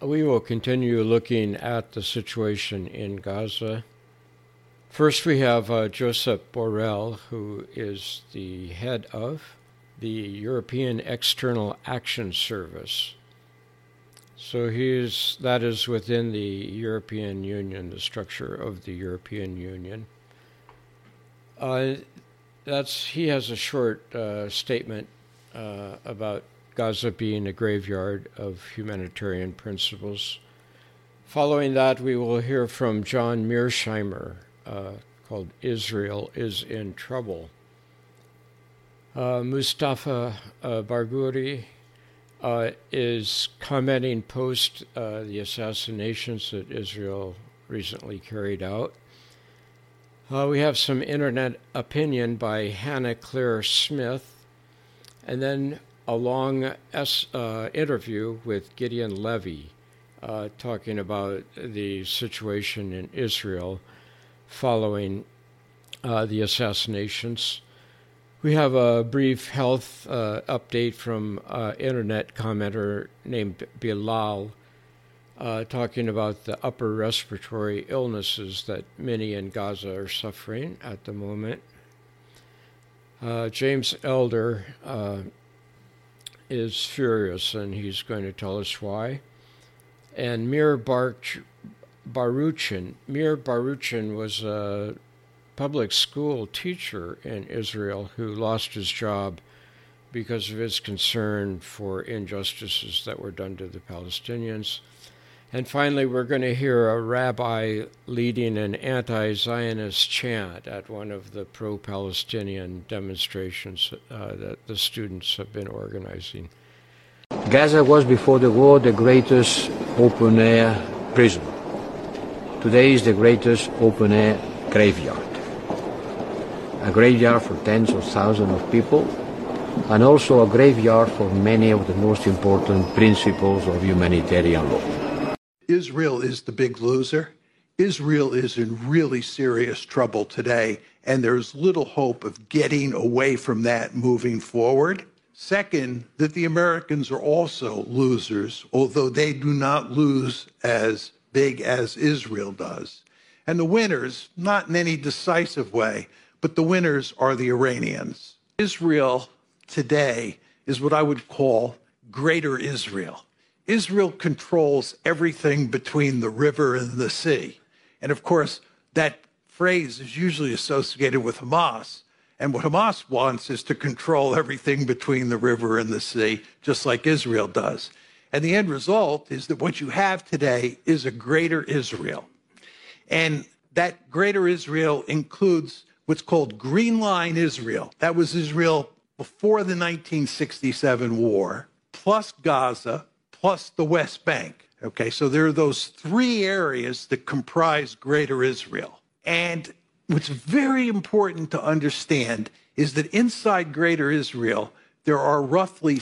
We will continue looking at the situation in Gaza. First, we have Josep Borrell, who is the head of the European External Action Service. So that is within the European Union, the structure of the European Union. He has a short statement about Gaza being a graveyard of humanitarian principles. Following that, we will hear from John Mearsheimer, called Israel is in Trouble. Mustafa Barghouti is commenting post the assassinations that Israel recently carried out. We have some internet opinion by Hannah Claire Smith, and then a long interview with Gideon Levy talking about the situation in Israel following the assassinations. We have a brief health update from internet commenter named Bilal talking about the upper respiratory illnesses that many in Gaza are suffering at the moment. James Elder is furious, and he's going to tell us why. And Mir Baruchin was a public school teacher in Israel who lost his job because of his concern for injustices that were done to the Palestinians. And finally, we're going to hear a rabbi leading an anti-Zionist chant at one of the pro-Palestinian demonstrations that the students have been organizing. Gaza was before the war the greatest open-air prison. Today is the greatest open-air graveyard. A graveyard for tens of thousands of people, and also a graveyard for many of the most important principles of humanitarian law. Israel is the big loser. Israel is in really serious trouble today, and there's little hope of getting away from that moving forward. Second, that the Americans are also losers, although they do not lose as big as Israel does. And the winners, not in any decisive way, but the winners are the Iranians. Israel today is what I would call Greater Israel. Israel controls everything between the river and the sea. And of course, that phrase is usually associated with Hamas. And what Hamas wants is to control everything between the river and the sea, just like Israel does. And the end result is that what you have today is a Greater Israel. And that Greater Israel includes what's called Green Line Israel. That was Israel before the 1967 war, plus Gaza, plus the West Bank. Okay, so there are those three areas that comprise Greater Israel. And what's very important to understand is that inside Greater Israel, there are roughly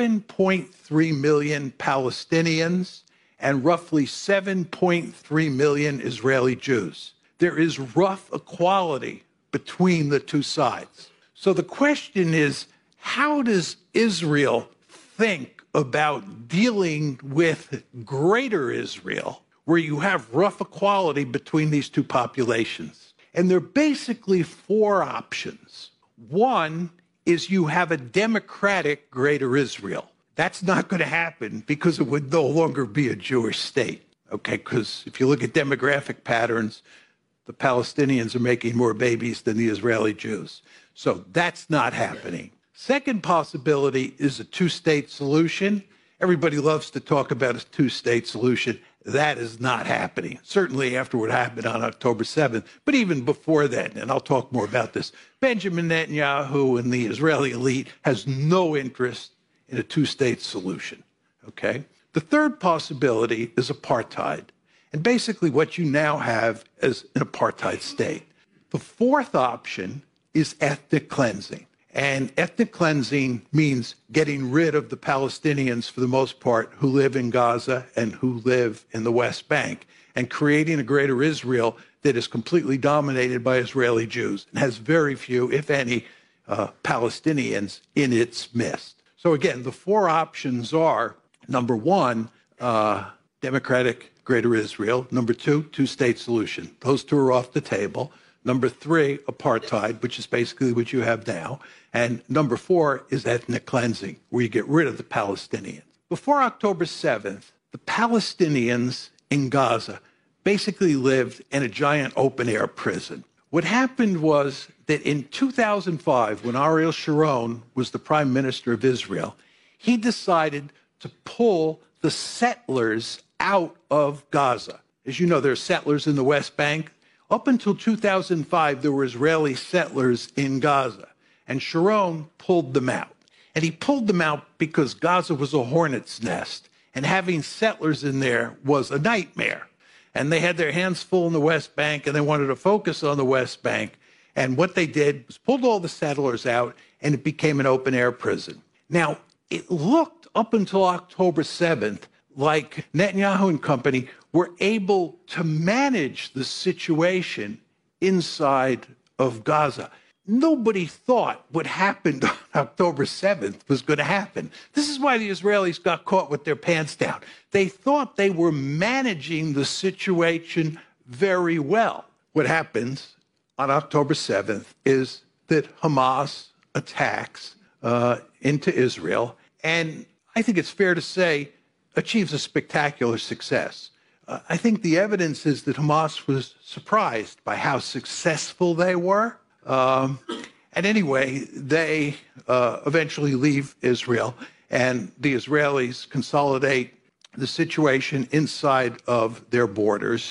7.3 million Palestinians and roughly 7.3 million Israeli Jews. There is rough equality between the two sides. So the question is, how does Israel think about dealing with Greater Israel, where you have rough equality between these two populations? And there are basically four options. One is you have a democratic Greater Israel. That's not going to happen because it would no longer be a Jewish state. Okay, because if you look at demographic patterns, the Palestinians are making more babies than the Israeli Jews. So that's not happening. Second possibility is a two-state solution. Everybody loves to talk about a two-state solution. That is not happening, certainly after what happened on October 7th, but even before then, and I'll talk more about this. Benjamin Netanyahu and the Israeli elite has no interest in a two-state solution, okay? The third possibility is apartheid, and basically what you now have is an apartheid state. The fourth option is ethnic cleansing. And ethnic cleansing means getting rid of the Palestinians, for the most part, who live in Gaza and who live in the West Bank, and creating a Greater Israel that is completely dominated by Israeli Jews and has very few, if any, Palestinians in its midst. So again, the four options are, number one, democratic Greater Israel. Number two, two-state solution. Those two are off the table. Number three, apartheid, which is basically what you have now. And number four is ethnic cleansing, where you get rid of the Palestinians. Before October 7th, the Palestinians in Gaza basically lived in a giant open-air prison. What happened was that in 2005, when Ariel Sharon was the prime minister of Israel, he decided to pull the settlers out of Gaza. As you know, there are settlers in the West Bank. Up until 2005, there were Israeli settlers in Gaza, and Sharon pulled them out. And he pulled them out because Gaza was a hornet's nest, and having settlers in there was a nightmare. And they had their hands full in the West Bank, and they wanted to focus on the West Bank. And what they did was pulled all the settlers out, and it became an open-air prison. Now, it looked up until October 7th like Netanyahu and company were able to manage the situation inside of Gaza. Nobody thought what happened on October 7th was going to happen. This is why the Israelis got caught with their pants down. They thought they were managing the situation very well. What happens on October 7th is that Hamas attacks into Israel, and I think it's fair to say achieves a spectacular success. I think the evidence is that Hamas was surprised by how successful they were. And anyway, they eventually leave Israel, and the Israelis consolidate the situation inside of their borders.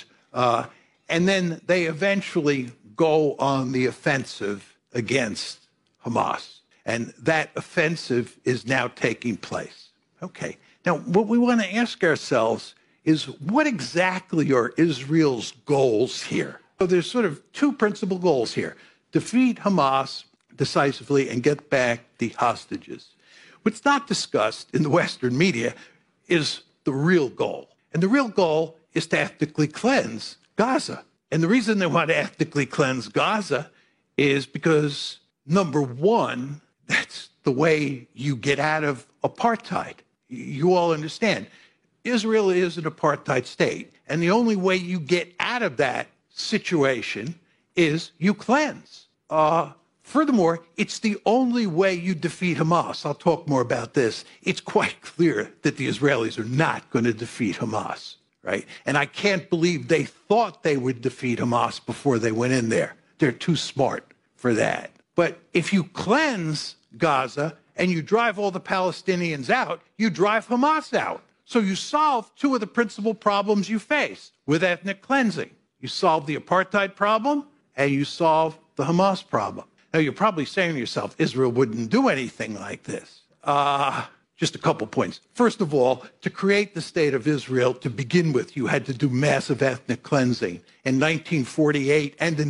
And then they eventually go on the offensive against Hamas. And that offensive is now taking place. Okay. Now, what we want to ask ourselves is what exactly are Israel's goals here? So there's sort of two principal goals here. Defeat Hamas decisively and get back the hostages. What's not discussed in the Western media is the real goal. And the real goal is to ethnically cleanse Gaza. And the reason they want to ethnically cleanse Gaza is because, number one, that's the way you get out of apartheid. You all understand. Israel is an apartheid state. And the only way you get out of that situation is you cleanse. Furthermore, it's the only way you defeat Hamas. I'll talk more about this. It's quite clear that the Israelis are not going to defeat Hamas, right? And I can't believe they thought they would defeat Hamas before they went in there. They're too smart for that. But if you cleanse Gaza and you drive all the Palestinians out, you drive Hamas out. So you solve two of the principal problems you face with ethnic cleansing. You solve the apartheid problem and you solve the Hamas problem. Now, you're probably saying to yourself, Israel wouldn't do anything like this. Just a couple points. First of all, to create the state of Israel, to begin with, you had to do massive ethnic cleansing. In 1948 and in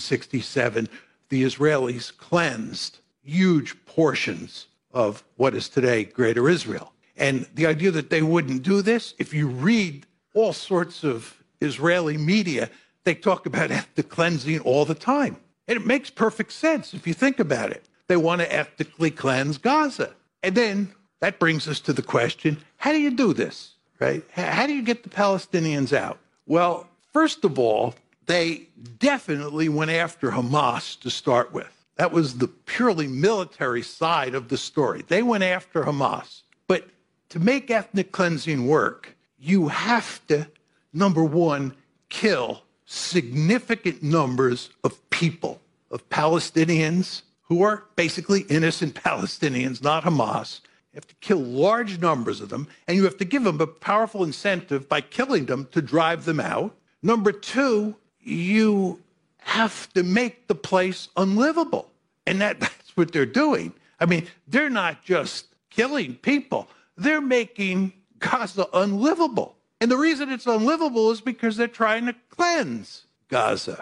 1967, the Israelis cleansed huge portions of what is today Greater Israel. And the idea that they wouldn't do this, if you read all sorts of Israeli media, they talk about ethnic cleansing all the time. And it makes perfect sense if you think about it. They want to ethnically cleanse Gaza. And then that brings us to the question, how do you do this, right? How do you get the Palestinians out? Well, first of all, they definitely went after Hamas to start with. That was the purely military side of the story. They went after Hamas. But to make ethnic cleansing work, you have to, number one, kill significant numbers of people, of Palestinians who are basically innocent Palestinians, not Hamas. You have to kill large numbers of them, and you have to give them a powerful incentive by killing them to drive them out. Number two, you have to make the place unlivable. And that's what they're doing. I mean, they're not just killing people. They're making Gaza unlivable. And the reason it's unlivable is because they're trying to cleanse Gaza.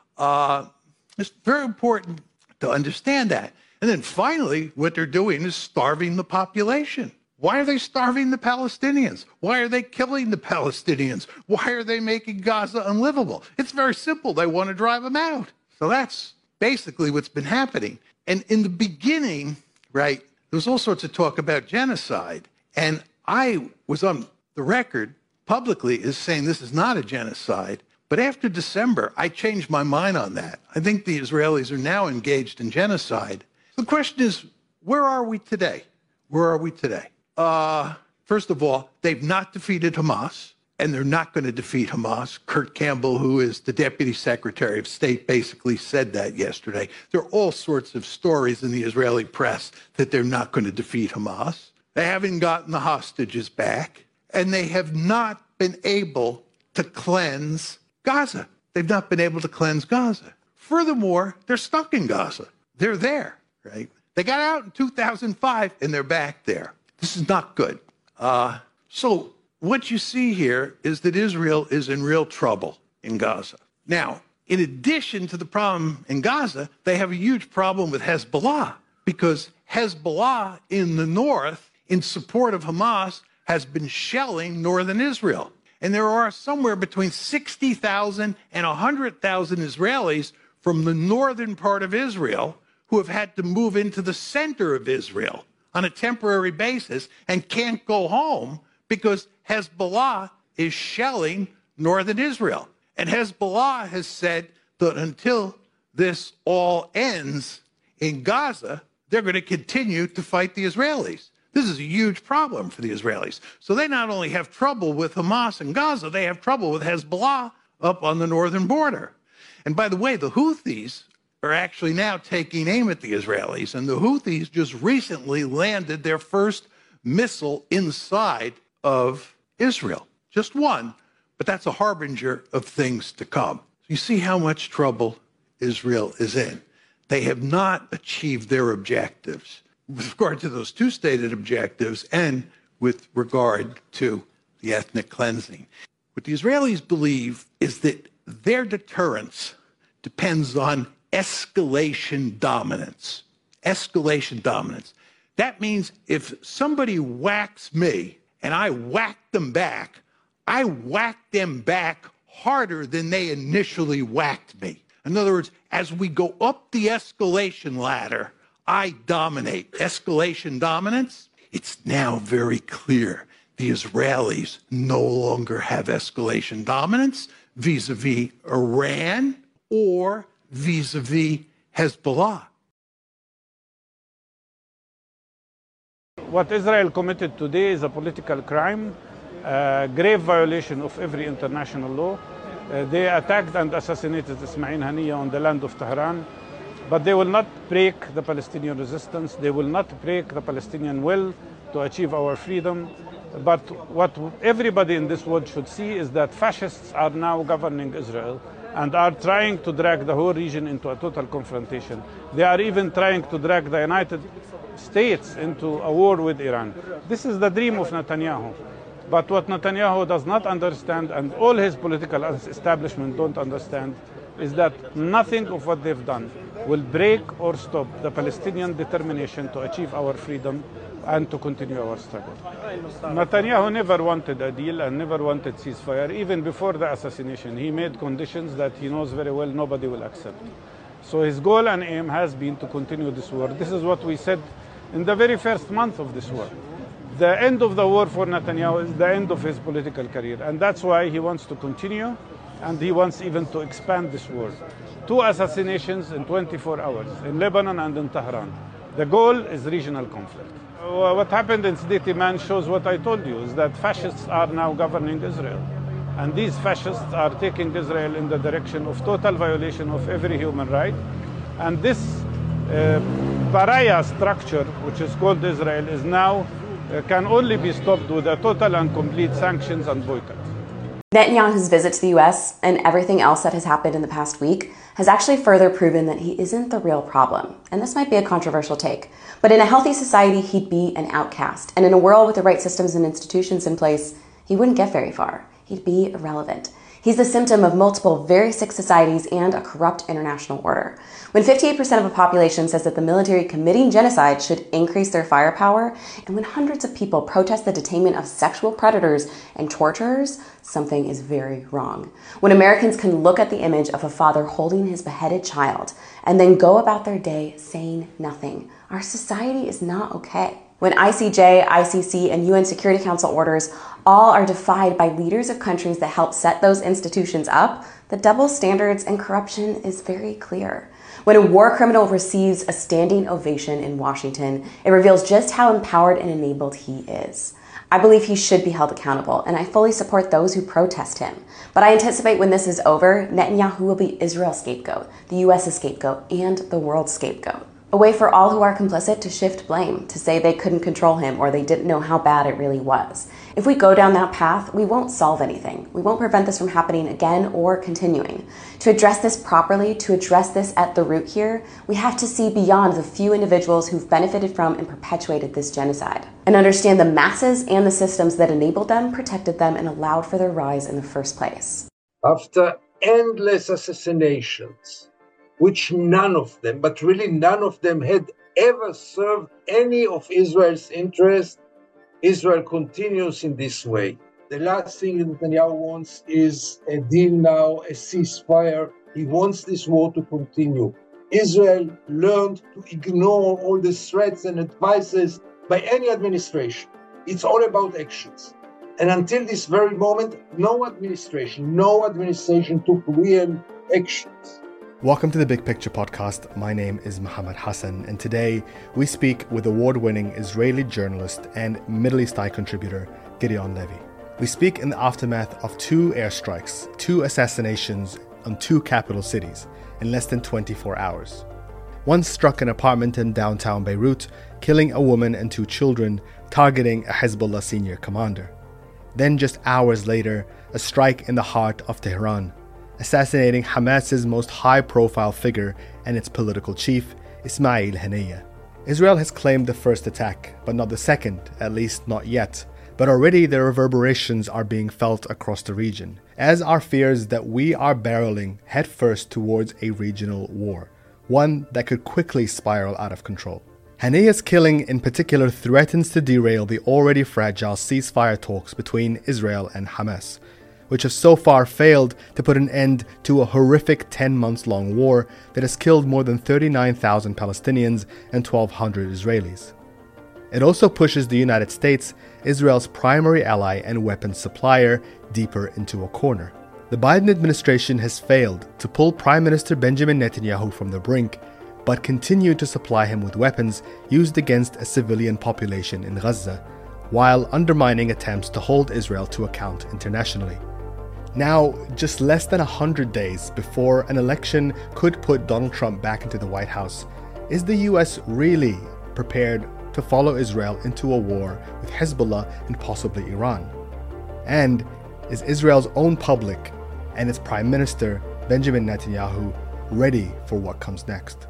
It's very important to understand that. And then finally, what they're doing is starving the population. Why are they starving the Palestinians? Why are they killing the Palestinians? Why are they making Gaza unlivable? It's very simple. They want to drive them out. So that's basically what's been happening. And in the beginning, right, there was all sorts of talk about genocide. And I was on the record publicly is saying this is not a genocide. But after December, I changed my mind on that. I think the Israelis are now engaged in genocide. The question is, where are we today? Where are we today? First of all, they've not defeated Hamas, and they're not going to defeat Hamas. Kurt Campbell, who is the Deputy Secretary of State, basically said that yesterday. There are all sorts of stories in the Israeli press that they're not going to defeat Hamas. They haven't gotten the hostages back, and they have not been able to cleanse Gaza. They've not been able to cleanse Gaza. Furthermore, they're stuck in Gaza. They're there, right? They got out in 2005, and they're back there. This is not good. So what you see here is that Israel is in real trouble in Gaza. Now, in addition to the problem in Gaza, they have a huge problem with Hezbollah, because Hezbollah in the north, in support of Hamas, has been shelling northern Israel. And there are somewhere between 60,000 and 100,000 Israelis from the northern part of Israel who have had to move into the center of Israel on a temporary basis and can't go home because Hezbollah is shelling northern Israel. And Hezbollah has said that until this all ends in Gaza, they're going to continue to fight the Israelis. This is a huge problem for the Israelis. So they not only have trouble with Hamas in Gaza, they have trouble with Hezbollah up on the northern border. And by the way, the Houthis are actually now taking aim at the Israelis. And the Houthis just recently landed their first missile inside of Israel. Just one, but that's a harbinger of things to come. You see how much trouble Israel is in. They have not achieved their objectives with regard to those two stated objectives and with regard to the ethnic cleansing. What the Israelis believe is that their deterrence depends on escalation dominance. Escalation dominance. That means if somebody whacks me and I whack them back, I whack them back harder than they initially whacked me. In other words, as we go up the escalation ladder, I dominate. Escalation dominance, it's now very clear the Israelis no longer have escalation dominance vis-a-vis Iran or vis-a-vis Hezbollah. What Israel committed today is a political crime, a grave violation of every international law. They attacked and assassinated Ismail Haniyeh on the land of Tehran, but they will not break the Palestinian resistance. They will not break the Palestinian will to achieve our freedom. But what everybody in this world should see is that fascists are now governing Israel and are trying to drag the whole region into a total confrontation. They are even trying to drag the United States into a war with Iran. This is the dream of Netanyahu. But what Netanyahu does not understand, and all his political establishment don't understand, is that nothing of what they've done will break or stop the Palestinian determination to achieve our freedom and to continue our struggle. Netanyahu never wanted a deal and never wanted ceasefire. Even before the assassination, he made conditions that he knows very well nobody will accept. So his goal and aim has been to continue this war. This is what we said in the very first month of this war. The end of the war for Netanyahu is the end of his political career. And that's why he wants to continue, and he wants even to expand this war. 2 assassinations in 24 hours in Lebanon and in Tehran. The goal is regional conflict. What happened in Sdeti Man shows what I told you, is that fascists are now governing Israel. And these fascists are taking Israel in the direction of total violation of every human right. And this pariah structure, which is called Israel, is now can only be stopped with a total and complete sanctions and boycott. Netanyahu's visit to the US and everything else that has happened in the past week has actually further proven that he isn't the real problem. And this might be a controversial take, but in a healthy society, he'd be an outcast. And in a world with the right systems and institutions in place, he wouldn't get very far. He'd be irrelevant. He's the symptom of multiple very sick societies and a corrupt international order. When 58% of a population says that the military committing genocide should increase their firepower, and when hundreds of people protest the detainment of sexual predators and torturers, something is very wrong. When Americans can look at the image of a father holding his beheaded child and then go about their day saying nothing, our society is not okay. When ICJ, ICC, and UN Security Council orders all are defied by leaders of countries that help set those institutions up, the double standards and corruption is very clear. When a war criminal receives a standing ovation in Washington, it reveals just how empowered and enabled he is. I believe he should be held accountable, and I fully support those who protest him. But I anticipate when this is over, Netanyahu will be Israel's scapegoat, the US's scapegoat, and the world's scapegoat. A way for all who are complicit to shift blame, to say they couldn't control him or they didn't know how bad it really was. If we go down that path, we won't solve anything. We won't prevent this from happening again or continuing. To address this properly, to address this at the root here, we have to see beyond the few individuals who've benefited from and perpetuated this genocide, and understand the masses and the systems that enabled them, protected them, and allowed for their rise in the first place. After endless assassinations, which none of them, but really none of them, had ever served any of Israel's interests, Israel continues in this way. The last thing Netanyahu wants is a deal now, a ceasefire. He wants this war to continue. Israel learned to ignore all the threats and advices by any administration. It's all about actions. And until this very moment, no administration took real actions. Welcome to the Big Picture podcast. My name is Mohammed Hassan, and today we speak with award-winning Israeli journalist and Middle East Eye contributor Gideon Levy. We speak in the aftermath of 2 airstrikes, 2 assassinations on 2 capital cities in less than 24 hours. One struck an apartment in downtown Beirut, killing a woman and 2 children, targeting a Hezbollah senior commander. Then just hours later, a strike in the heart of Tehran, assassinating Hamas's most high-profile figure and its political chief, Ismail Haniyeh. Israel has claimed the first attack, but not the second, at least not yet. But already the reverberations are being felt across the region, as are fears that we are barreling headfirst towards a regional war, one that could quickly spiral out of control. Haniyeh's killing in particular threatens to derail the already fragile ceasefire talks between Israel and Hamas, which have so far failed to put an end to a horrific 10 months long war that has killed more than 39,000 Palestinians and 1,200 Israelis. It also pushes the United States, Israel's primary ally and weapons supplier, deeper into a corner. The Biden administration has failed to pull Prime Minister Benjamin Netanyahu from the brink, but continued to supply him with weapons used against a civilian population in Gaza, while undermining attempts to hold Israel to account internationally. Now, just less than 100 days before an election could put Donald Trump back into the White House, is the US really prepared to follow Israel into a war with Hezbollah and possibly Iran? And is Israel's own public and its Prime Minister, Benjamin Netanyahu, ready for what comes next?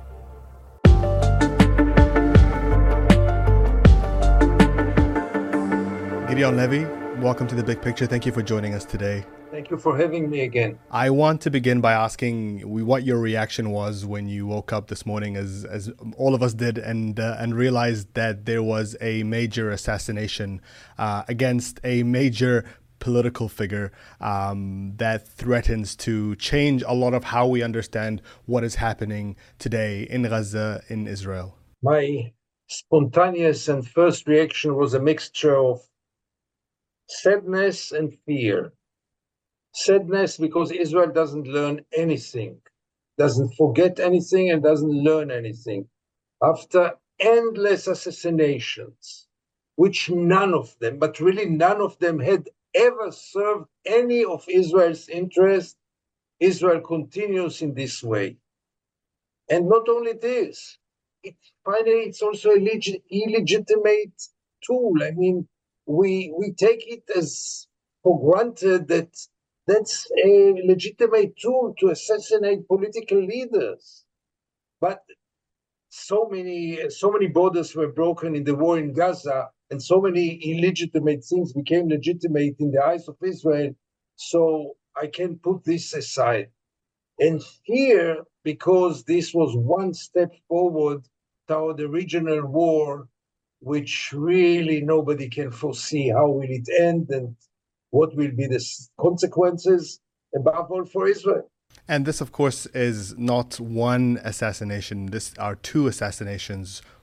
Gideon Levy, welcome to The Big Picture. Thank you for joining us today. Thank you for having me again. I want to begin by asking what your reaction was when you woke up this morning, as all of us did, and realized that there was a major assassination against a major political figure that threatens to change a lot of how we understand what is happening today in Gaza, in Israel. My spontaneous and first reaction was a mixture of sadness and fear. Sadness because Israel doesn't learn anything, doesn't forget anything, and doesn't learn anything. After endless assassinations, which none of them, but really none of them, had ever served any of Israel's interests, Israel continues in this way. And not only this, it's also a illegitimate tool. I mean, we take it as for granted that that's a legitimate tool to assassinate political leaders. But so many borders were broken in the war in Gaza, and so many illegitimate things became legitimate in the eyes of Israel. So I can put this aside. And here, because this was one step forward toward a regional war, which really nobody can foresee how will it end and what will be the consequences, above all for Israel. And this, of course, is not one assassination. This are 2 assassinations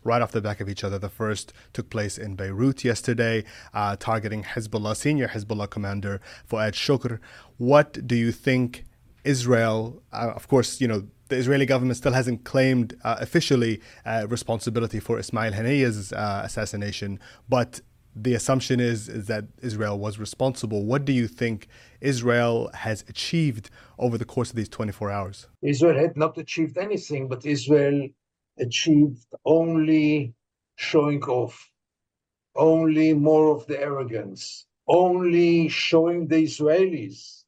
right off the back of each other. The first took place in Beirut yesterday, targeting Hezbollah, senior Hezbollah commander Fouad Shukr. What do you think Israel, of course, the Israeli government still hasn't claimed officially responsibility for Ismail Haniyeh's assassination, but the assumption is that Israel was responsible. What do you think Israel has achieved over the course of these 24 hours? Israel had not achieved anything, but Israel achieved only showing off, only more of the arrogance, only showing the Israelis,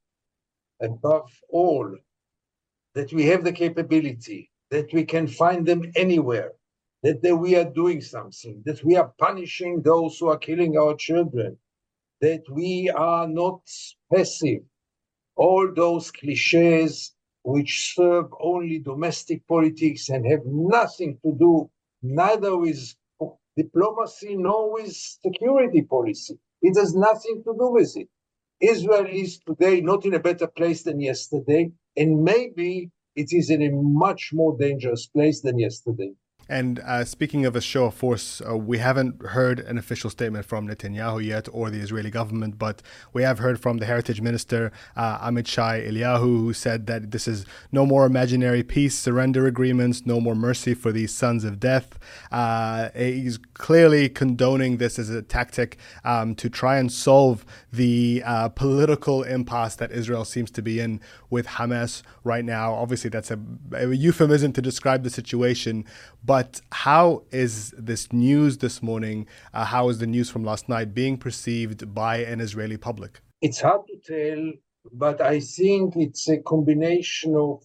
above all, that we have the capability, that we can find them anywhere, that we are doing something, that we are punishing those who are killing our children, that we are not passive. All those cliches which serve only domestic politics and have nothing to do neither with diplomacy nor with security policy. It has nothing to do with it. Israel is today not in a better place than yesterday, and maybe it is in a much more dangerous place than yesterday. And speaking of a show of force, we haven't heard an official statement from Netanyahu yet or the Israeli government, but we have heard from the Heritage Minister, Amichai Eliyahu, who said that this is no more imaginary peace surrender agreements, no more mercy for these sons of death. He's clearly condoning this as a tactic to try and solve the political impasse that Israel seems to be in with Hamas right now. Obviously, that's a euphemism to describe the situation, but how is this news this morning, how is the news from last night being perceived by an Israeli public? It's hard to tell, but I think it's a combination of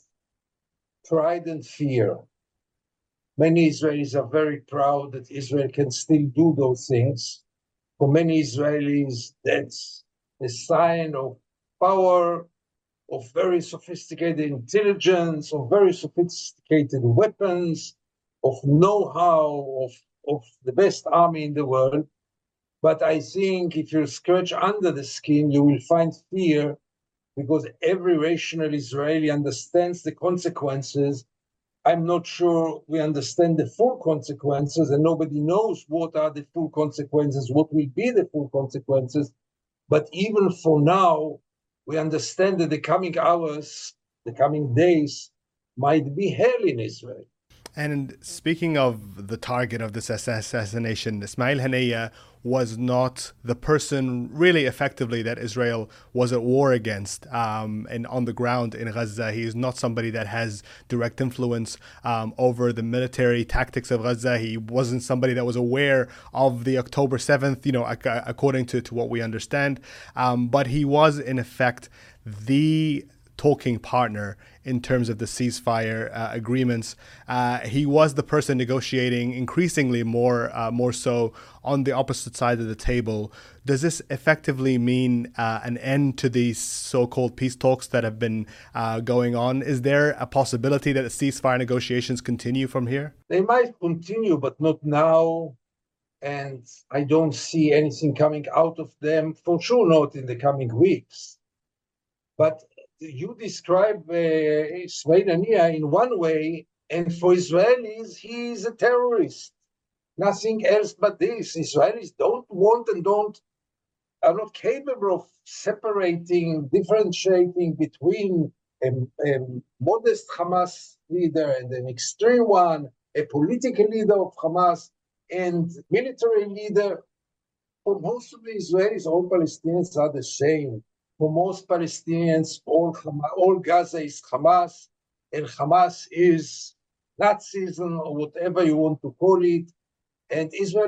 pride and fear. Many Israelis are very proud that Israel can still do those things. For many Israelis, that's a sign of power, of very sophisticated intelligence, of very sophisticated weapons, of know-how, of the best army in the world. But I think if you scratch under the skin, you will find fear, because every rational Israeli understands the consequences. I'm not sure we understand the full consequences, and nobody knows what are the full consequences, what will be the full consequences. But even for now, we understand that the coming hours, the coming days, might be hell in Israel. And speaking of the target of this assassination, Ismail Haniyeh was not the person really effectively that Israel was at war against and on the ground in Gaza. He is not somebody that has direct influence over the military tactics of Gaza. He wasn't somebody that was aware of the October 7th, according to what we understand. But he was, in effect, the talking partner in terms of the ceasefire agreements. He was the person negotiating increasingly more so on the opposite side of the table. Does this effectively mean an end to these so-called peace talks that have been going on? Is there a possibility that the ceasefire negotiations continue from here? They might continue, but not now. And I don't see anything coming out of them, for sure not in the coming weeks. But you describe Ismail Haniyeh in one way, and for Israelis, he is a terrorist. Nothing else but this. Israelis don't want and are not capable of separating, differentiating between a modest Hamas leader and an extreme one, a political leader of Hamas and military leader. For most of the Israelis, all Palestinians are the same. For most Palestinians, all Gaza is Hamas, and Hamas is Nazism or whatever you want to call it. And Israel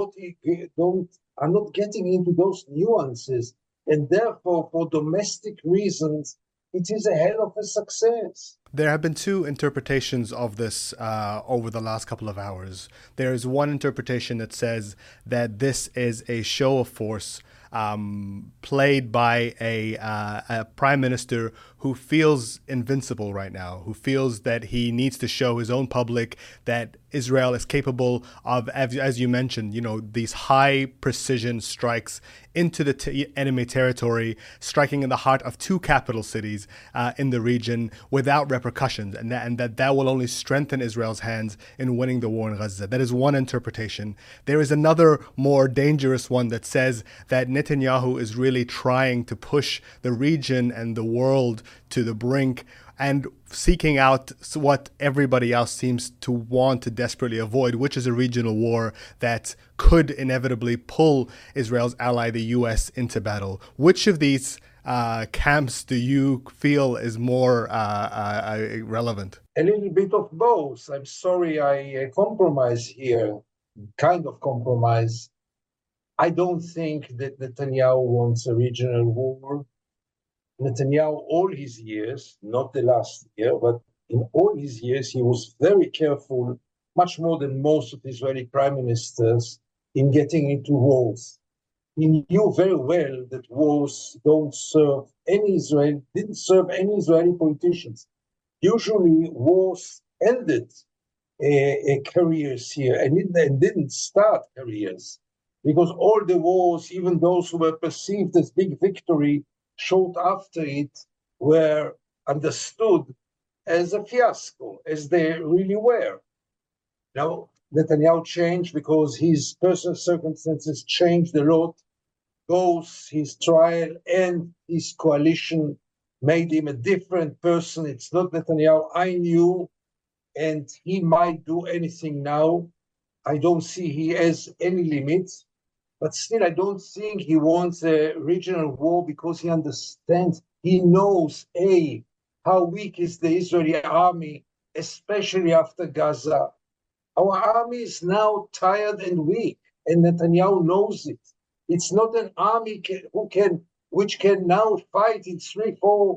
are not getting into those nuances, and therefore, for domestic reasons, it is a hell of a success. There have been two interpretations of this over the last couple of hours. There is one interpretation that says that this is a show of force played by a prime minister who feels invincible right now, who feels that he needs to show his own public that Israel is capable of, as you mentioned, these high precision strikes into the enemy territory, striking in the heart of two capital cities in the region without repercussions, and that will only strengthen Israel's hands in winning the war in Gaza. That is one interpretation. There is another more dangerous one that says that Netanyahu is really trying to push the region and the world to the brink and seeking out what everybody else seems to want to desperately avoid, which is a regional war that could inevitably pull Israel's ally, the U.S., into battle. Which of these camps do you feel is more relevant? A little bit of both. I'm sorry I compromise here, kind of compromise. I don't think that Netanyahu wants a regional war. Netanyahu, all his years, not the last year, but in all his years, he was very careful, much more than most of Israeli prime ministers, in getting into wars. He knew very well that wars didn't serve any Israeli politicians. Usually, wars ended careers here and didn't start careers, because all the wars, even those who were perceived as big victory, short after it, were understood as a fiasco, as they really were. Now, Netanyahu changed because his personal circumstances changed a lot. Both his trial and his coalition made him a different person. It's not Netanyahu I knew, and he might do anything now. I don't see he has any limits. But still, I don't think he wants a regional war because he understands, he knows, how weak is the Israeli army, especially after Gaza. Our army is now tired and weak, and Netanyahu knows it. It's not an army which can now fight in 3-4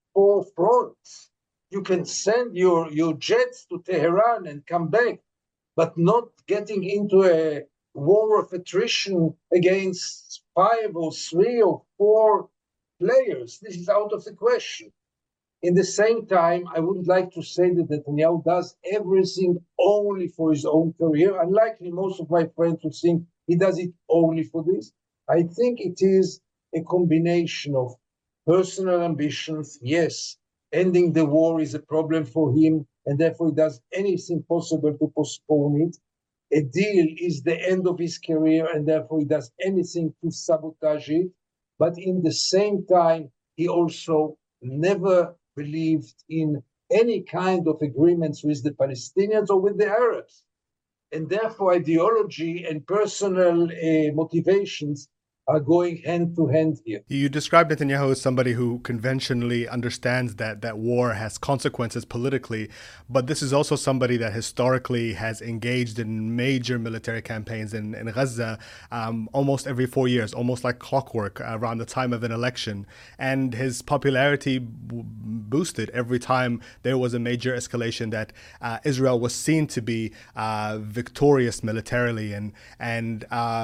fronts. You can send your jets to Tehran and come back, but not getting into a war of attrition against 5 or 3 or 4 players. This is out of the question. In the same time, I wouldn't like to say that Netanyahu does everything only for his own career. Unlikely most of my friends would think he does it only for this. I think it is a combination of personal ambitions. Yes, ending the war is a problem for him, and therefore he does anything possible to postpone it. A deal is the end of his career, and therefore he does anything to sabotage it. But in the same time, he also never believed in any kind of agreements with the Palestinians or with the Arabs. And therefore, ideology and personal motivations are going hand to hand here. You described Netanyahu as somebody who conventionally understands that war has consequences politically, but this is also somebody that historically has engaged in major military campaigns in Gaza almost every 4 years, almost like clockwork around the time of an election. And his popularity boosted every time there was a major escalation that Israel was seen to be victorious militarily. And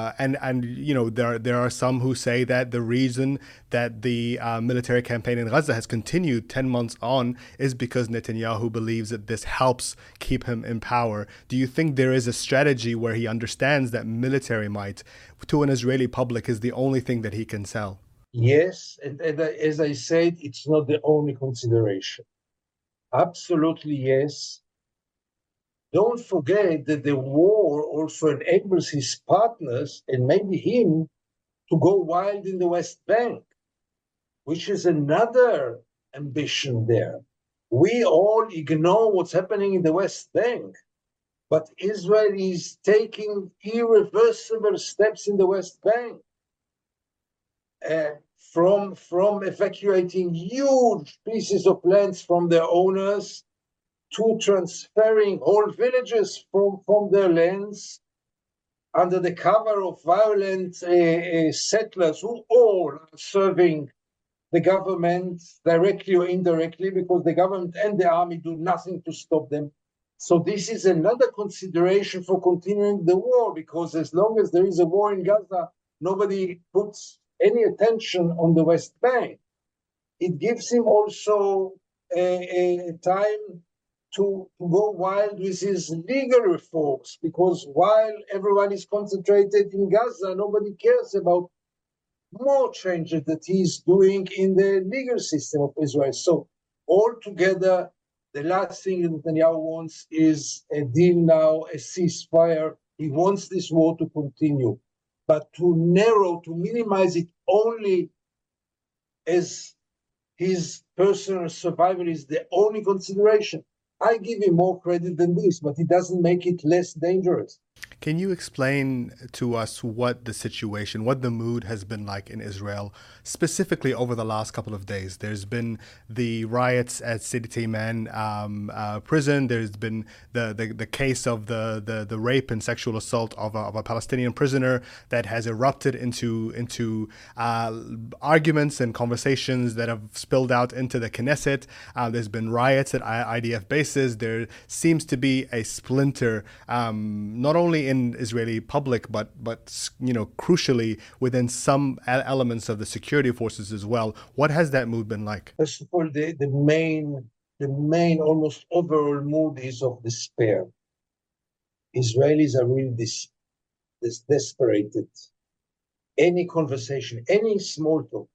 there are some who say that the reason that the military campaign in Gaza has continued 10 months on is because Netanyahu believes that this helps keep him in power. Do you think there is a strategy where he understands that military might to an Israeli public is the only thing that he can sell? Yes, and as I said, it's not the only consideration. Absolutely yes. Don't forget that the war also enables his partners, and maybe him, to go wild in the West Bank, which is another ambition there. We all ignore what's happening in the West Bank, but Israel is taking irreversible steps in the West Bank, from evacuating huge pieces of lands from their owners to transferring whole villages from their lands under the cover of violent settlers who all are serving the government directly or indirectly, because the government and the army do nothing to stop them. So this is another consideration for continuing the war, because as long as there is a war in Gaza, nobody puts any attention on the West Bank. It gives him also a time to go wild with his legal reforms, because while everyone is concentrated in Gaza, nobody cares about more changes that he's doing in the legal system of Israel. So altogether, the last thing Netanyahu wants is a deal now, a ceasefire. He wants this war to continue. But to minimize it only as his personal survival is the only consideration, I give him more credit than this, but it doesn't make it less dangerous. Can you explain to us what the situation, what the mood has been like in Israel, specifically over the last couple of days? There's been the riots at Sidi Tayman prison. There's been the case of the rape and sexual assault of a Palestinian prisoner that has erupted into arguments and conversations that have spilled out into the Knesset. There's been riots at IDF bases. There seems to be a splinter, not only in Israeli public, but crucially within some elements of the security forces as well. What has that mood been like? First of all, the main almost overall mood is of despair. Israelis are really desperated. Any conversation, any small talk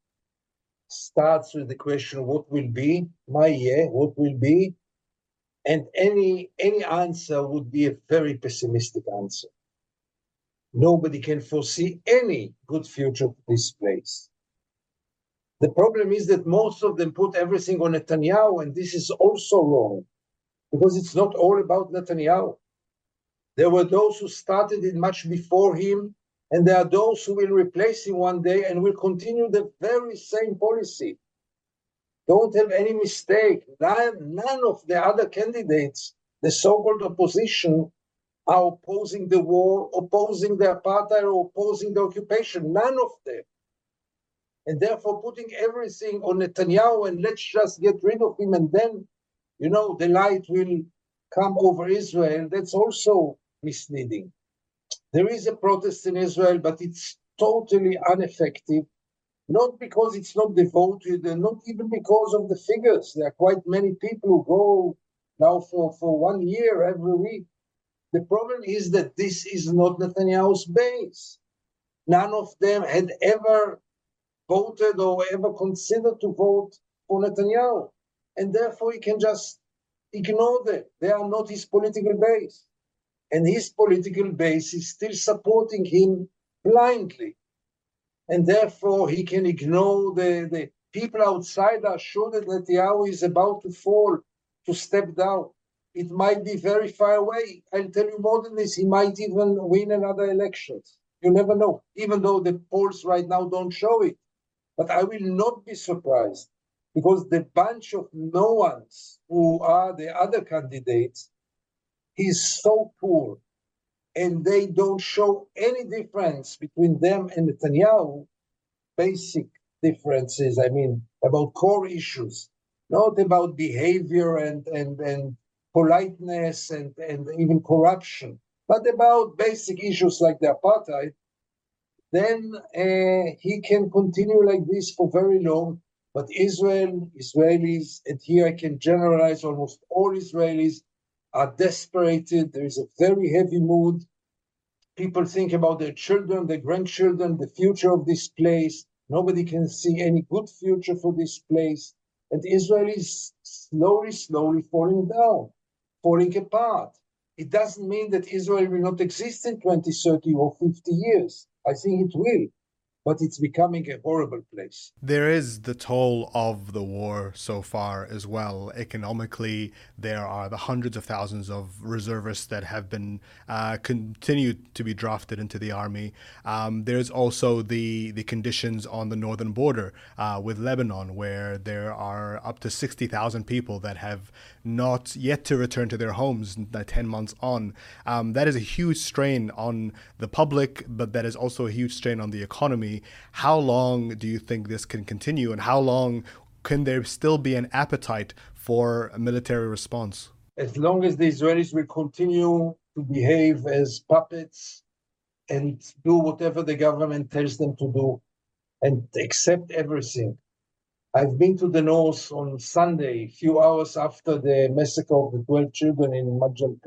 starts with the question, what will be? What will be? And any answer would be a very pessimistic answer. Nobody can foresee any good future for this place. The problem is that most of them put everything on Netanyahu, and this is also wrong, because it's not all about Netanyahu. There were those who started it much before him, and there are those who will replace him one day and will continue the very same policy. Don't have any mistake. None of the other candidates, the so-called opposition, are opposing the war, opposing the apartheid, or opposing the occupation. None of them. And therefore putting everything on Netanyahu and let's just get rid of him and then, the light will come over Israel, that's also misleading. There is a protest in Israel, but it's totally ineffective. Not because it's not devoted, and not even because of the figures. There are quite many people who go now for 1 year every week. The problem is that this is not Netanyahu's base. None of them had ever voted or ever considered to vote for Netanyahu. And therefore he can just ignore them. They are not his political base. And his political base is still supporting him blindly. And therefore he can ignore the people outside are sure that Netanyahu is about to fall, to step down. It might be very far away. I'll tell you more than this, he might even win another election. You never know, even though the polls right now don't show it. But I will not be surprised, because the bunch of no-ones who are the other candidates is so poor, and they don't show any difference between them and Netanyahu, basic differences, about core issues, not about behavior and politeness and even corruption, but about basic issues like the apartheid, then he can continue like this for very long. But Israelis, and here I can generalize almost all Israelis, are desperated. There is a very heavy mood. People think about their children, their grandchildren, the future of this place. Nobody can see any good future for this place. And Israel is slowly falling down, falling apart. It doesn't mean that Israel will not exist in 20, 30, or 50 years. I think it will. But it's becoming a horrible place. There is the toll of the war so far as well. Economically, there are the hundreds of thousands of reservists that have been continued to be drafted into the army. There's also the conditions on the northern border with Lebanon, where there are up to 60,000 people that have not yet to return to their homes 10 months on. That is a huge strain on the public, but that is also a huge strain on the economy. How long do you think this can continue, and how long can there still be an appetite for a military response? As long as the Israelis will continue to behave as puppets and do whatever the government tells them to do and accept everything, I've been to the north on Sunday, a few hours after the massacre of the 12 children in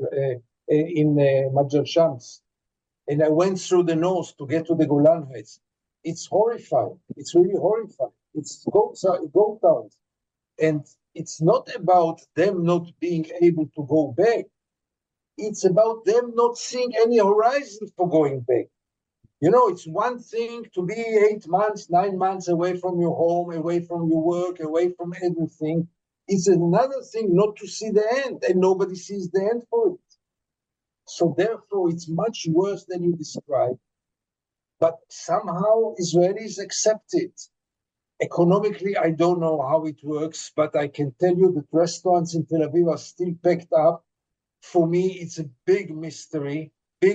Majal Shams. And I went through the north to get to the Golan Heights. It's horrifying. It's really horrifying. It's goat towns. And it's not about them not being able to go back. It's about them not seeing any horizon for going back. You know, it's one thing to be 8 months, 9 months away from your home, away from your work, away from everything. It's another thing not to see the end, and nobody sees the end for it. So therefore, it's much worse than you described. But somehow Israelis accept it. Economically, I don't know how it works, but I can tell you that restaurants in Tel Aviv are still packed up. For me, it's a big mystery.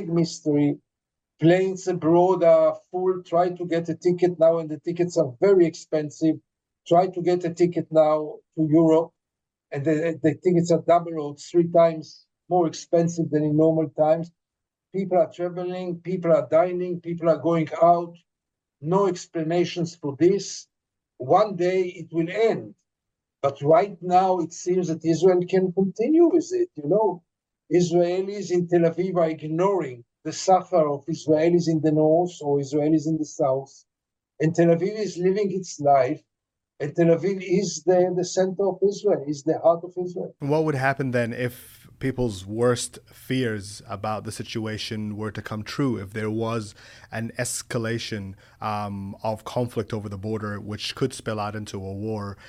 Planes abroad are full. Try to get a ticket now, and the tickets are very expensive. Try to get a ticket now to Europe, and the tickets are double or 3 times more expensive than in normal times. People are traveling, people are dining, people are going out. No explanations for this. One day it will end. But right now it seems that Israel can continue with it. You know, Israelis in Tel Aviv are ignoring the suffer of Israelis in the north or Israelis in the south. And Tel Aviv is living its life. And Tel Aviv is the center of Israel, is the heart of Israel. What would happen then if people's worst fears about the situation were to come true, if there was an escalation of conflict over the border, which could spill out into a war?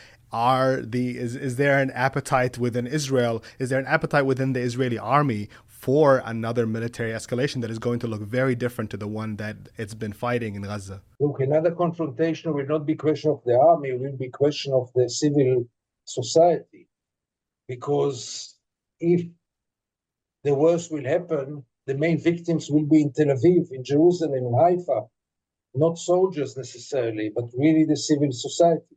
Is there an appetite within Israel? Is there an appetite within the Israeli army for another military escalation that is going to look very different to the one that it's been fighting in Gaza? Look, another confrontation will not be question of the army, it will be question of the civil society. Because if the worst will happen, the main victims will be in Tel Aviv, in Jerusalem, in Haifa. Not soldiers necessarily, but really the civil society.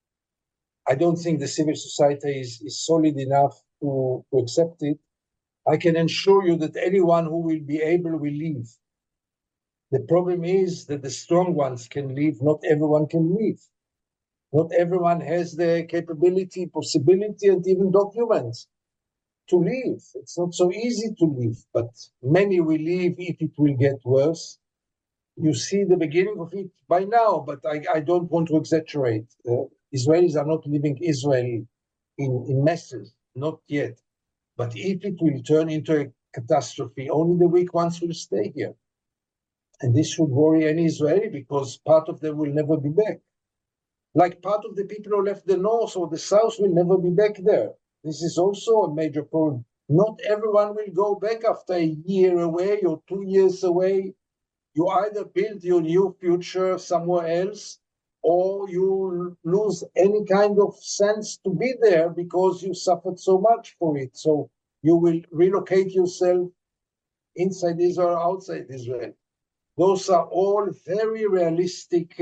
I don't think the civil society is solid enough to accept it. I can assure you that anyone who will be able will leave. The problem is that the strong ones can leave. Not everyone can leave. Not everyone has the capability, possibility, and even documents to leave. It's not so easy to leave, but many will leave if it will get worse. You see the beginning of it by now, but I don't want to exaggerate. Israelis are not leaving Israel in masses, not yet. But if it will turn into a catastrophe, only the weak ones will stay here. And this should worry any Israeli because part of them will never be back. Like part of the people who left the north or the south will never be back there. This is also a major problem. Not everyone will go back after a year away or 2 years away. You either build your new future somewhere else, or you lose any kind of sense to be there because you suffered so much for it. So you will relocate yourself inside Israel or outside Israel. Those are all very realistic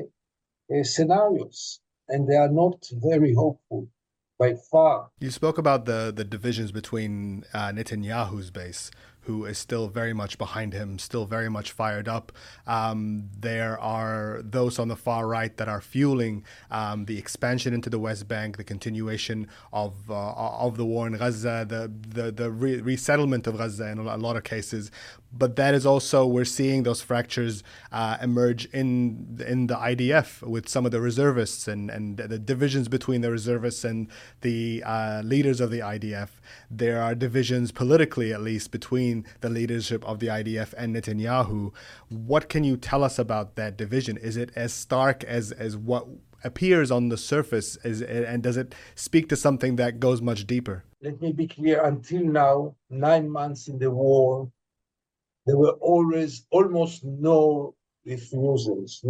scenarios, and they are not very hopeful by far. You spoke about the divisions between Netanyahu's base, who is still very much behind him, still very much fired up. There are those on the far right that are fueling the expansion into the West Bank, the continuation of the war in Gaza, the resettlement of Gaza in a lot of cases. But that is also, we're seeing those fractures emerge in the IDF with some of the reservists and the divisions between the reservists and the leaders of the IDF. There are divisions politically, at least, between the leadership of the IDF and Netanyahu. What can you tell us about that division? Is it as stark as what appears on the surface, and does it speak to something that goes much deeper? Let me be clear. Until now, 9 months in the war, there were almost no refusals.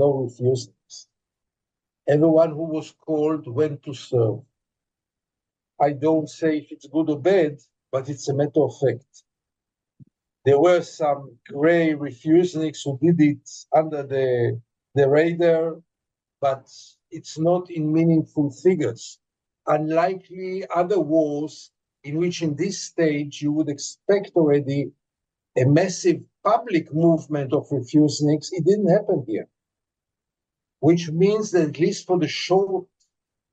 Everyone who was called went to serve. I don't say if it's good or bad, but it's a matter of fact. There were some gray refuseniks who did it under the radar, but it's not in meaningful figures. Unlikely other wars in which in this stage you would expect already a massive public movement of refuseniks, it didn't happen here. Which means that at least for the short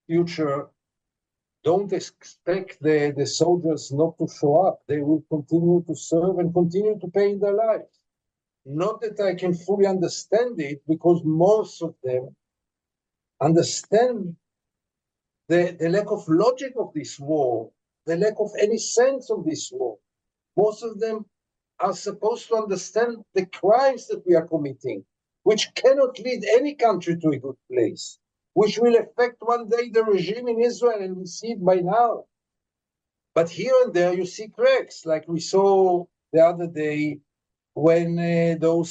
future, don't expect the soldiers not to show up. They will continue to serve and continue to pay in their lives. Not that I can fully understand it, because most of them understand the lack of logic of this war, the lack of any sense of this war. Most of them are supposed to understand the crimes that we are committing, which cannot lead any country to a good place, which will affect one day the regime in Israel, and we see it by now. But here and there you see cracks, like we saw the other day when those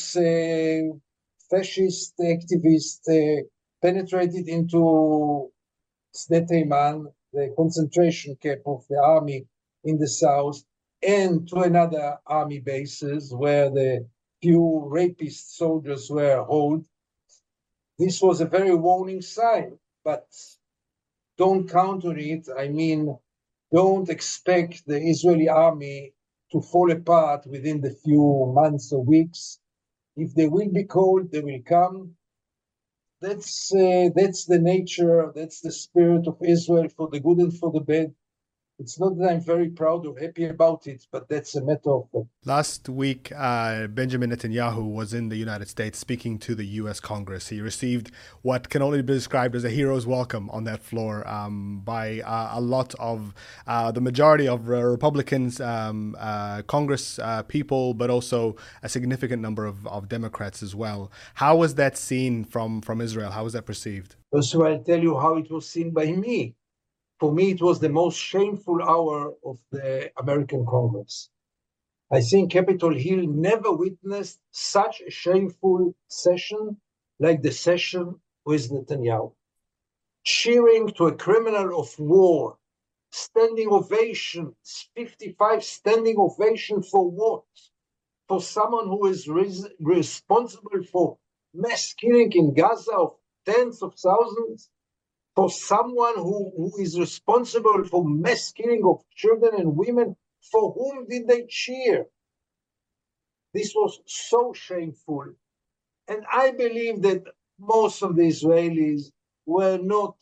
fascist activists penetrated into Sde Teiman, the concentration camp of the army in the south, and to another army bases where the few rapist soldiers were held. This was a very warning sign, but don't count on it. I mean, don't expect the Israeli army to fall apart within the few months or weeks. If they will be called, they will come. That's the nature, that's the spirit of Israel, for the good and for the bad. It's not that I'm very proud or happy about it, but that's a matter of fact. Last week, Benjamin Netanyahu was in the United States speaking to the U.S. Congress. He received what can only be described as a hero's welcome on that floor by a lot of the majority of Republicans, Congress people, but also a significant number of Democrats as well. How was that seen from Israel? How was that perceived? First of all, I'll tell you how it was seen by me. For me, it was the most shameful hour of the American Congress. I think Capitol Hill never witnessed such a shameful session like the session with Netanyahu. Cheering to a criminal of war, standing ovations, 55 standing ovations for what? For someone who is responsible for mass killing in Gaza of tens of thousands? For someone who is responsible for mass killing of children and women? For whom did they cheer? This was so shameful. And I believe that most of the Israelis were not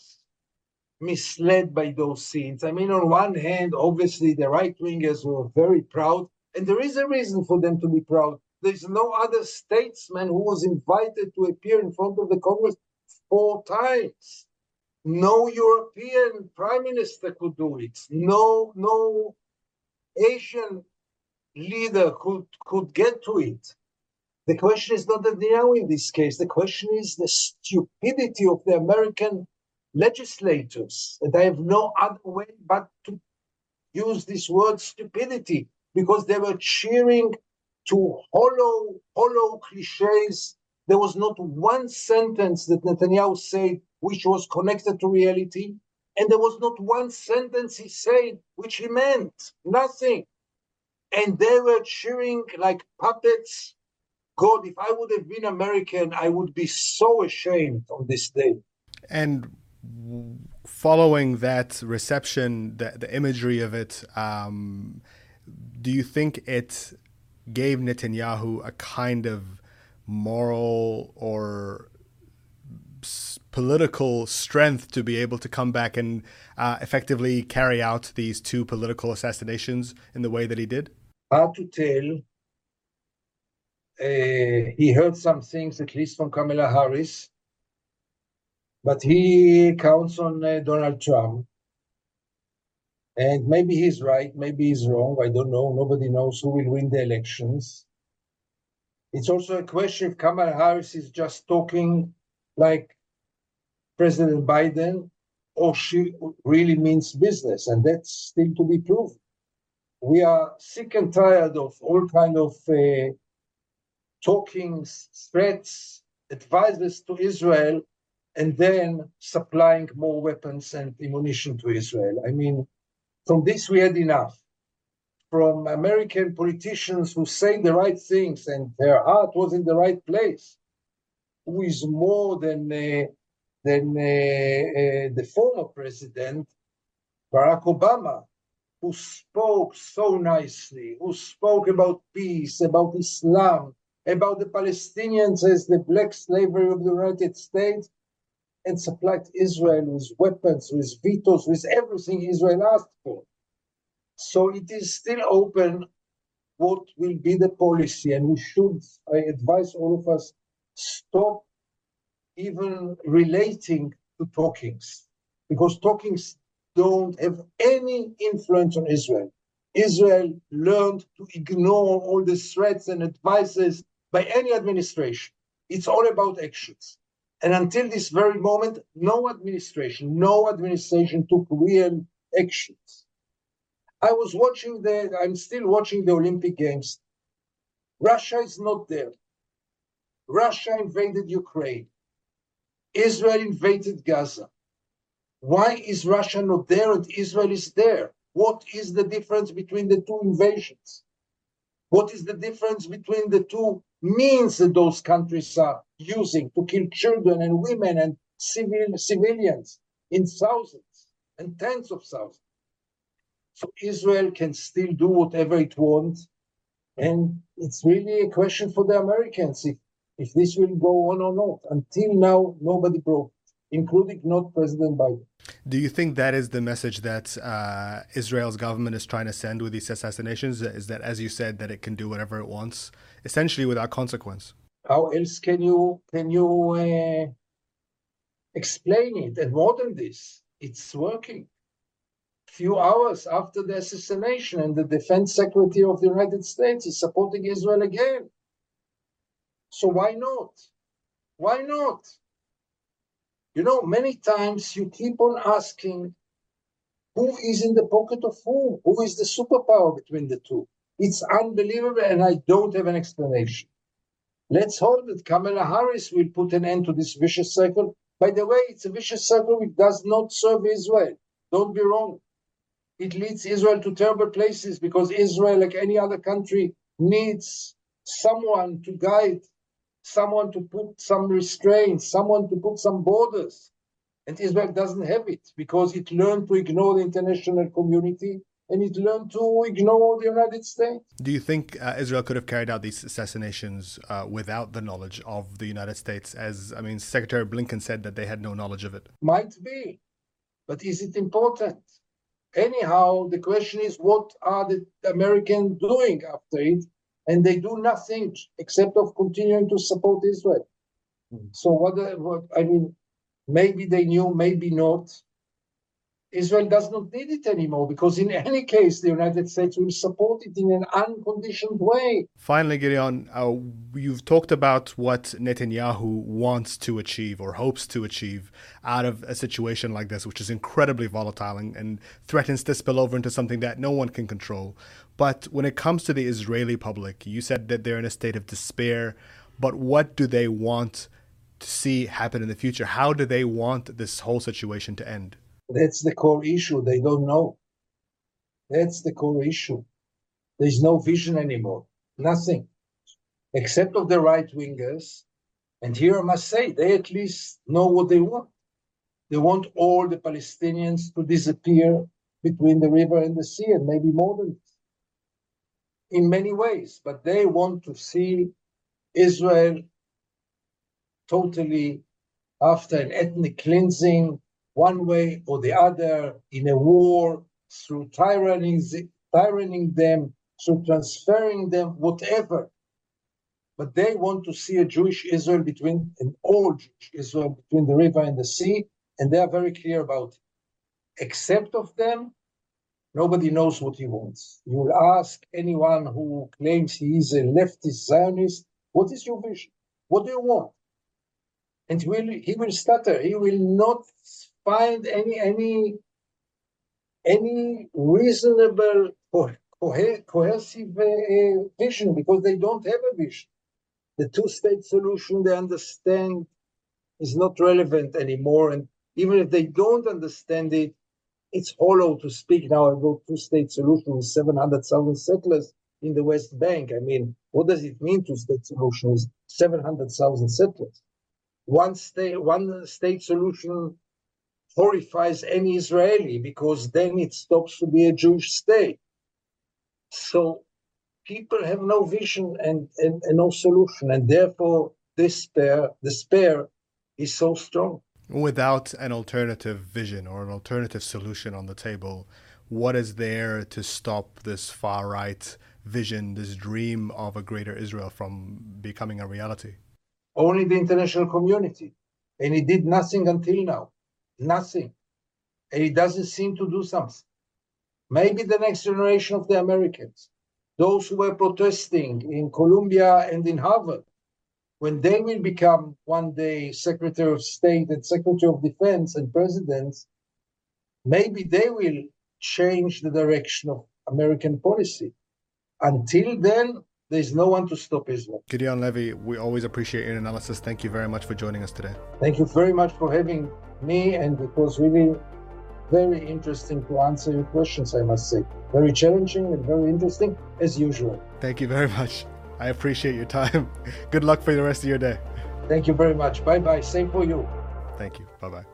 misled by those scenes. I mean, on one hand, obviously the right-wingers were very proud, and there is a reason for them to be proud. There's no other statesman who was invited to appear in front of the Congress 4 times. No European prime minister could do it. No Asian leader could get to it. The question is not Netanyahu in this case. The question is the stupidity of the American legislators. And I have no other way but to use this word stupidity, because they were cheering to hollow cliches. There was not one sentence that Netanyahu said which was connected to reality, and there was not one sentence he said which he meant. Nothing. And they were cheering like puppets. God, if I would have been American, I would be so ashamed on this day. And following that reception, the imagery of it, do you think it gave Netanyahu a kind of moral or political strength to be able to come back and effectively carry out these 2 political assassinations in the way that he did? Hard to tell. He heard some things, at least from Kamala Harris, but he counts on Donald Trump. And maybe he's right, maybe he's wrong. I don't know. Nobody knows who will win the elections. It's also a question if Kamala Harris is just talking like President Biden, or she really means business, and that's still to be proven. We are sick and tired of all kind of talking, threats, advices to Israel, and then supplying more weapons and ammunition to Israel. I mean, from this we had enough. From American politicians who say the right things and their heart was in the right place, who is more than the former president, Barack Obama, who spoke so nicely, who spoke about peace, about Islam, about the Palestinians as the black slavery of the United States. and supplied Israel with weapons, with vetoes, with everything Israel asked for. So it is still open what will be the policy, and we should, I advise all of us, stop even relating to talkings, because talkings don't have any influence on Israel. Israel learned to ignore all the threats and advices by any administration. It's all about actions. And until this very moment, no administration took real actions. I'm still watching the Olympic Games. Russia is not there. Russia invaded Ukraine. Israel invaded Gaza. Why is Russia not there and Israel is there? What is the difference between the two invasions? What is the difference between the two means that those countries are using to kill children and women and civilians in thousands and tens of thousands? So Israel can still do whatever it wants. And it's really a question for the Americans if this will go on or not. Until now, nobody broke, including not President Biden. Do you think that is the message that Israel's government is trying to send with these assassinations? Is that, as you said, that it can do whatever it wants, essentially without consequence? How else can you explain it? And more than this, it's working. Few hours after the assassination, and the Defense Secretary of the United States is supporting Israel again. So why not? Why not? You know, many times you keep on asking who is in the pocket of whom? Who is the superpower between the two? It's unbelievable, and I don't have an explanation. Let's hope that Kamala Harris will put an end to this vicious cycle. By the way, it's a vicious cycle which does not serve Israel. Don't be wrong. It leads Israel to terrible places because Israel, like any other country, needs someone to guide, someone to put some restraints, someone to put some borders. And Israel doesn't have it because it learned to ignore the international community and it learned to ignore the United States. Do you think Israel could have carried out these assassinations without the knowledge of the United States? Secretary Blinken said that they had no knowledge of it. Might be, but is it important? Anyhow, the question is, what are the Americans doing after it? And they do nothing except of continuing to support Israel. So maybe they knew, maybe not. Israel does not need it anymore because in any case, the United States will support it in an unconditioned way. Finally, Gideon, you've talked about what Netanyahu wants to achieve or hopes to achieve out of a situation like this, which is incredibly volatile and threatens to spill over into something that no one can control. But when it comes to the Israeli public, you said that they're in a state of despair. But what do they want to see happen in the future? How do they want this whole situation to end? That's the core issue. They don't know. That's the core issue. There's no vision anymore. Nothing. Except of the right-wingers. And here I must say, they at least know what they want. They want all the Palestinians to disappear between the river and the sea, and maybe more than this. In many ways. But they want to see Israel totally after an ethnic cleansing, one way or the other, in a war, through tyranning them, through transferring them, whatever. But they want to see a Jewish Israel an all Jewish Israel between the river and the sea, and they are very clear about it. Except of them, nobody knows what he wants. You will ask anyone who claims he is a leftist Zionist, what is your vision? What do you want? And he will stutter. He will not find any reasonable or cohesive vision because they don't have a vision. The two-state solution, they understand, is not relevant anymore. And even if they don't understand it, it's hollow to speak now about two-state solution with 700,000 settlers in the West Bank. I mean, what does it mean, two-state solution with 700,000 settlers? One state solution horrifies any Israeli because then it stops to be a Jewish state. So people have no vision and no solution, and therefore despair is so strong. Without an alternative vision or an alternative solution on the table, what is there to stop this far-right vision, this dream of a greater Israel from becoming a reality? Only the international community. And he did nothing until now. Nothing. And he doesn't seem to do something. Maybe the next generation of the Americans, those who were protesting in Columbia and in Harvard, when they will become one day Secretary of State and Secretary of Defense and presidents, maybe they will change the direction of American policy. Until then, there's no one to stop Israel. Gideon Levy, we always appreciate your analysis. Thank you very much for joining us today. Thank you very much for having me, and it was really very interesting to answer your questions, I must say. Very challenging and very interesting, as usual. Thank you very much. I appreciate your time. Good luck for the rest of your day. Thank you very much. Bye-bye. Same for you. Thank you. Bye-bye.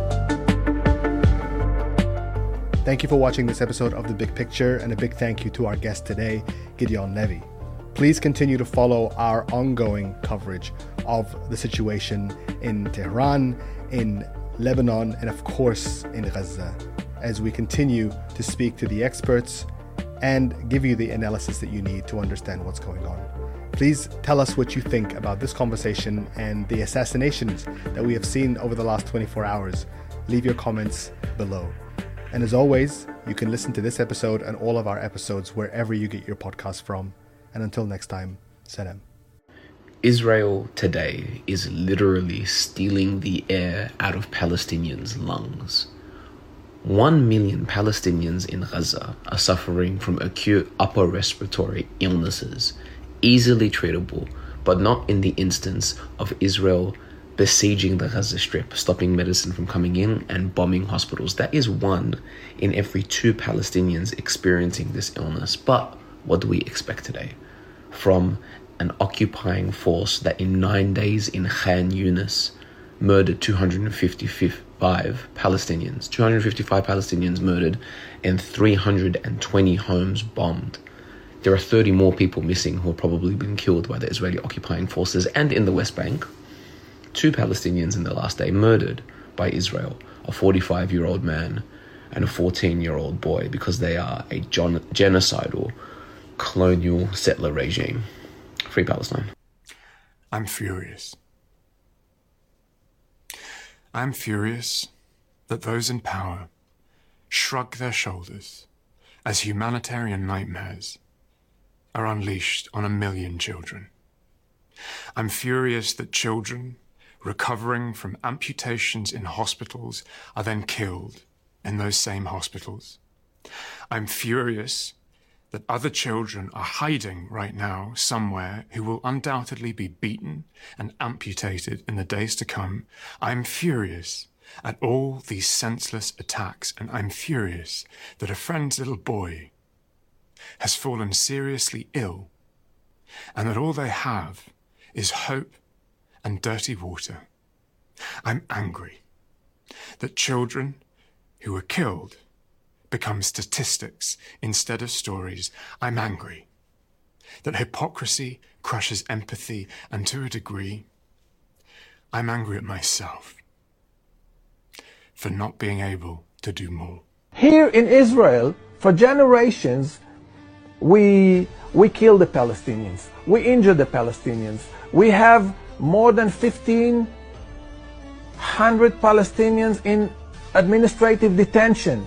Thank you for watching this episode of The Big Picture, and a big thank you to our guest today, Gideon Levy. Please continue to follow our ongoing coverage of the situation in Tehran, in Lebanon, and of course in Gaza, as we continue to speak to the experts and give you the analysis that you need to understand what's going on. Please tell us what you think about this conversation and the assassinations that we have seen over the last 24 hours. Leave your comments below. And as always, you can listen to this episode and all of our episodes wherever you get your podcast from. And until next time, salam. Israel today is literally stealing the air out of Palestinians' lungs. 1 million Palestinians in Gaza are suffering from acute upper respiratory illnesses, easily treatable, but not in the instance of Israel besieging the Gaza Strip, stopping medicine from coming in and bombing hospitals. That is 1 in every 2 Palestinians experiencing this illness. But what do we expect today from an occupying force that in 9 days in Khan Yunis murdered 255 Palestinians, 255 Palestinians murdered, and 320 homes bombed? There are 30 more people missing who have probably been killed by the Israeli occupying forces. And in the West Bank, 2 Palestinians in the last day murdered by Israel, a 45-year-old man and a 14-year-old boy, because they are a genocidal colonial settler regime. Free Palestine. I'm furious. I'm furious that those in power shrug their shoulders as humanitarian nightmares are unleashed on 1 million children. I'm furious that children recovering from amputations in hospitals are then killed in those same hospitals. I'm furious that other children are hiding right now somewhere who will undoubtedly be beaten and amputated in the days to come. I'm furious at all these senseless attacks, and I'm furious that a friend's little boy has fallen seriously ill, and that all they have is hope and dirty water. I'm angry that children who were killed become statistics instead of stories. I'm angry that hypocrisy crushes empathy, and to a degree, I'm angry at myself for not being able to do more. Here in Israel, for generations, we kill the Palestinians. We injure the Palestinians. We have more than 1,500 Palestinians in administrative detention.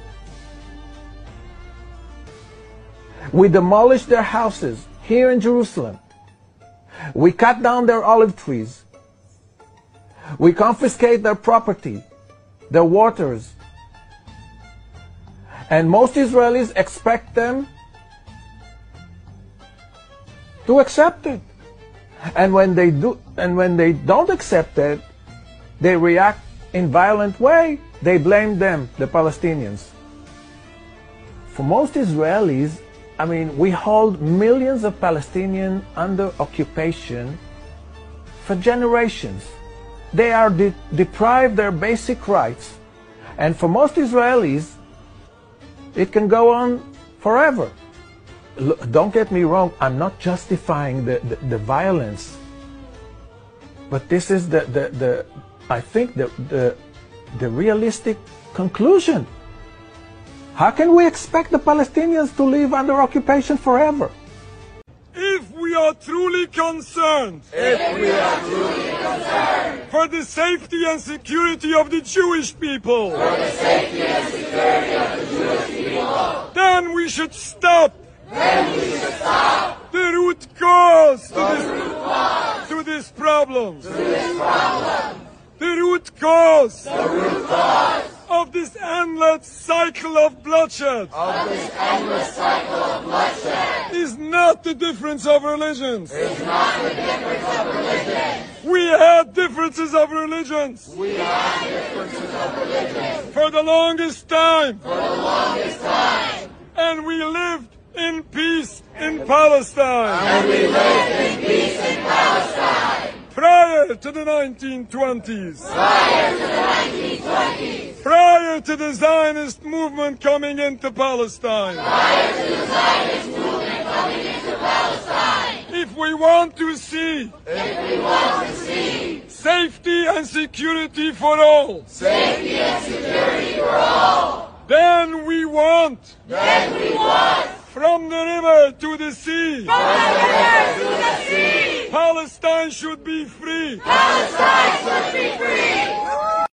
We demolish their houses here in Jerusalem. We cut down their olive trees. We confiscate their property, their waters. And most Israelis expect them to accept it. And when they don't accept it, they react in violent way. They blame them, the Palestinians. For most Israelis, we hold millions of Palestinians under occupation for generations. They are deprived their basic rights. And for most Israelis, it can go on forever. Look, don't get me wrong, I'm not justifying the violence. But this is I think the the realistic conclusion. How can we expect the Palestinians to live under occupation forever? If we are truly concerned for the safety and security of the Jewish people, then we should stop the root cause to this problem. The root cause of this endless cycle of bloodshed is not the difference of religions. We had differences of religions for the longest time. And we lived in peace in Palestine. Prior to the 1920s. Prior to the Zionist movement coming into Palestine. If we want to see safety and security for all, then we want from the river to the sea. Palestine should be free.